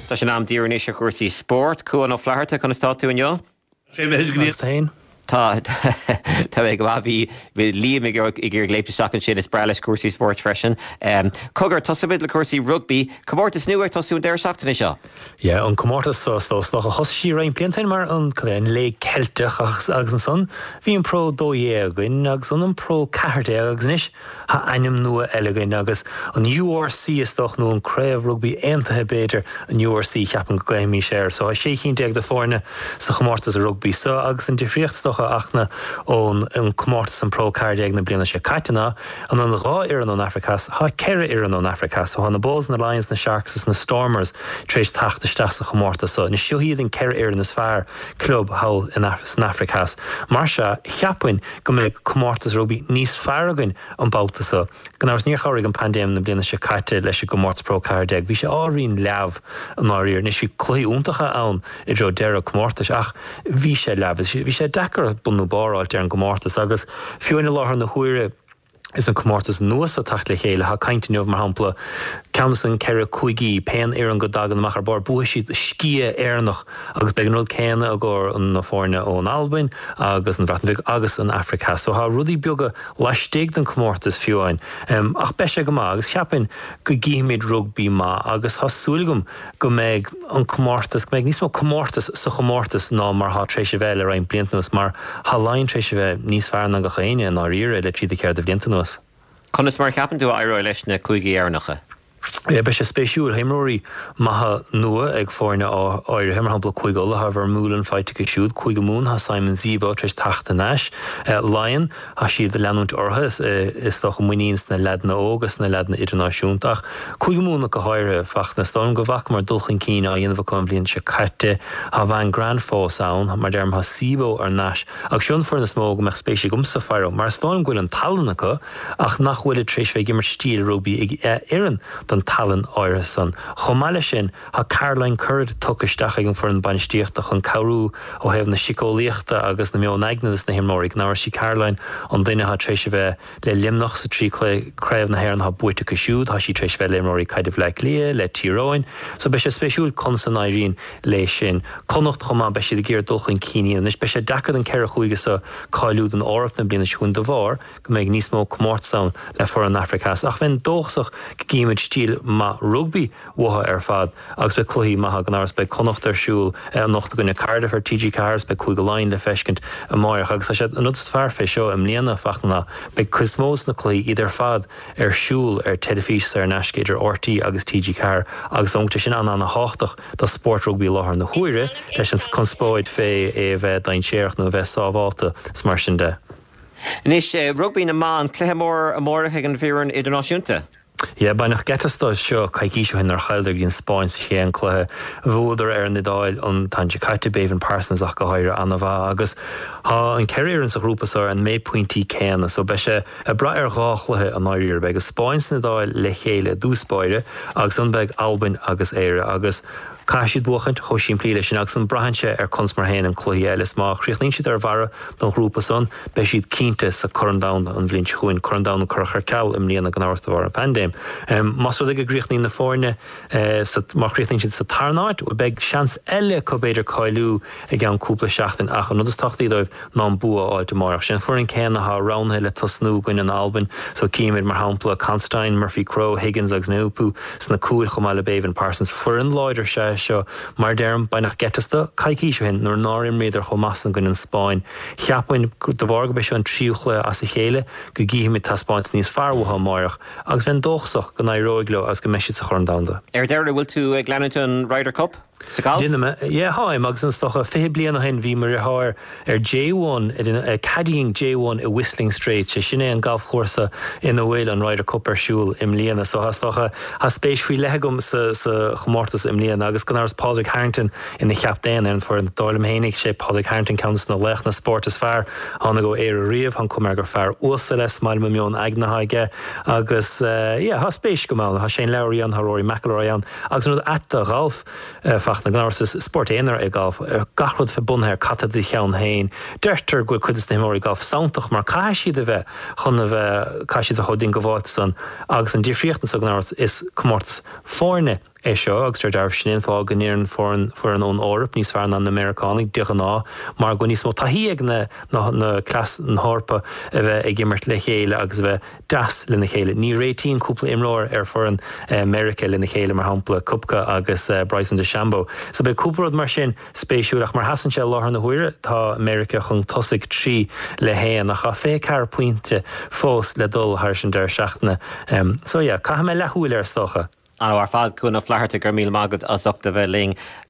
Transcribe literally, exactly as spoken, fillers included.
Tá sin am dír níos a chuirsaí sport, cuan ó fleharta chun istá tú inniu? Sé bheith gníos. Tá tá bheith go bhí bhí líam i gur gléipte seachan sin is brelis cuasaí sport freisin. Cogur tosabid le cuasaí rugby, comórtas nuair tosún déir seachtainna seo? Ja, an comórtas slá a hosí rain bliantain mar an chléin le celteach agus an son. Bhí an pro dóé again agus an pro carte agus níis ha anim nua eile agus an U R C is doch nó an craibh rugby aontaithe béidir an U R C cheapan go gléimí séir, so sé cínte ag de fórne sa comórtas a rugby so agus an difriocht achna ón an comórtas an pro cardiag na bliana sé caitena an an rá ar an Africas ha ceire ar an Africas so han na Bulls na Lions na Sharks na Stormers trééis tacht iste sa comórtas so na siúhíad an ceire ar an is fear club hall in San Africas mar se cheapin go mé comórtas rugby níos feargain an bouta so gan ás níor choirigh an pandéim na bliana sé caite leis go mórtas pro cardiag bhí sé áíon leabh an áíir ní si clí úntacha ann i dro deire comórtas ach bhí sé leabh bhí sé dechar bunú báráilte an gomórtas agus fiúna láthar na huire is an comórtas nuas a tacht le chéile ha caintineh mar hampla Camson ceire chuigí pean ar an go dagan machar bar bu siad scia airnach agus began rud céine a gur an na fórne ón Albin agus an Bratnvig agus an Africa so ha rudí beaga leistéig den comórtas fiúin um, ach beise go má agus cheapin go gíimiid rugby má agus ha súlagum go méid an comórtas go méid níos mó comórtas sa comórtas ná mar ha trééis bheile rain bliantnos mar ha lain trééis bheith níos fearna go chéine an áíire le tríd ceir de bliantnos Conas mar ceapan tú aire leis na chuigí airnacha? Ja, be sé spéisiúil heimróí maithe nua ag fórne á áir heimar hampla chuigóla ha bhar múlan feite go siúd chuig go mún ha Simon Zebo trééis tachta náis Lion ha siad de leanúnt orthas is doch muíns na ledna ógus na ledna idirnáisiúntaach chuig go múna go háire fach na stán go bhac mar dulchan cína a dhéanamh chun blion se caite ha bhain Grand Fós ann mar derm ha Zebo ar náis ag siún for na smóg meach spéisi gomsa fearó mar stán gúil an talanacha ach nach bhfuil trééis bheith gimmar stíl rugby ag éan don talan áire san. Chomáile sin ha Caroline Curd tuchaisteach ag an for an banistíochtach an cabhrú ó hebh na sicóíochta agus na meon aignadas na himóric ná si Caroline an duine ha trééis bheith le limnach sa trí craibh na héan ha buite go siúd, ha si trééis bheith le imóric caiideh le lia, le tíróin, so be sé spéisiúil consan airín lei sin. Connacht chomá be sé de géir dulchan cíine, is be sé dacad an ceire chuige sa cáilúd an árap na bliana siún de bhar, go méid níos mó comórtán le for an Africas. Ach bhain dóchsach go gíimiid stíl má rugby watha ar fad agus be chluí maithe gan áras be connacht ar siúil an nachta gona Cardiff ar T G Cars be chuig go láin le feiscint a máirech agus sé an nutst fear fé seo am líana fachna be cosmós na clí idir fad ar siúil ar telefís ar nascéidir R T agus T G Car agus ongta sin an anna háchtach do sport rugby láthar na huire leis an conspóid fé é bheith dain séireach nó bheith sábháta smar sin de. Nis rugby na man clémór a mórach an bhírann idirnáisiúnta? Ja, by nach getasta seo caiiciisio hin ar chaildir gin Spáin sa chéan chluthe bhúdar ar na dáil an tanse caite Bevan Parsons ach go háire anna bha agus ha an ceir an sa grúpasar an mé pointí céanna so be sé a bra ar gáchluthe an áiríir be agus Spáin na dáil le chéile dúspáire agus an beg Albin agus éire agus Caiisiad buchant chosín plíile sin agus an brahanse ar consmar héin an chluí eile má chríochlín siad ar bhara don grúpa son be siad cínte sa corandán an bblin chuin corandán chuchar ceall im líana an áirta bhar an pandéim. Mas ag a gríochlín na fórne má chríochlín siad sa tarnáid ó beg seans eile có beidir cáilú ag an cúpla seachtain ach an nudas tachtaí dóibh ná bua áilte marach sin furin céanna ha ránhe le tasnú goin an Albin so cíimiid mar hampla Constein, Murphy Crowe, Higgins agus Newpoo sna cúil chomáile Bevan Parsons furin láidir sé seo mar derm by nach getasta caiiciisio hin nor nárim méidir chomasan gon in Spáin. Cheaphain de bharga be seo an tríochle as a chéile go gíimiid tá Spáins níos fearmhatha máireach agus bhain dóchsach go naróiglo as go meisiid sa chorandánda. Er deire bhfuil tú ag leanú an Ryder Cup? Dinne yeah haim agus an stocha fé bliana hen bhí mar háir ar J one a caddying J one a Whistling Straight sé sinné an golf chósa ina bhfuil an Ryder Cup ar siúil im líana so has stocha has spéis fao legum sa sa chomórtas im líana agus gan áras Padraig Harrington ina cheaptéin an for an dálam hénig sé Padraig Harrington counts na lech na sport is fear anna go éar riamh an cumar gur fear usa les mail milliún agnahaige agus yeah has spéis go mána has sé leirí an Rory McIlroy an agus nó atta golf fach na gnáras sport éonar ag golf gachrod fe bunthir catad i cheann hain deirtar go chuidir na mórí golf saontach mar caiisiad a bheith chun a bheith caiisiad a chodín go bháit san agus an difriochtnas a gnáras is comórtas fórne é seo agus tar darh sin fá gníann for an ón Eorp níos fearn an Americanig deach ná mar go níos mó taí ag na na clas an hárpa a bheith ag gimmert le chéile agus bheith das le na chéile. Ní réitín cúpla imráir ar for an America le na chéile mar hampla Cupca agus uh, Bryson DeChambeau. So be cúparad mar sin spéisiúach mar hasan se láthar na huire tá America chun tosaigh trí le héan nach cha fé car puinte fós le dul thar sin der seachna. Um, so ja, yeah, ca me lethúil ar stocha. An ar fád cúna fleharrta gur míl mágad as ochta bheith ling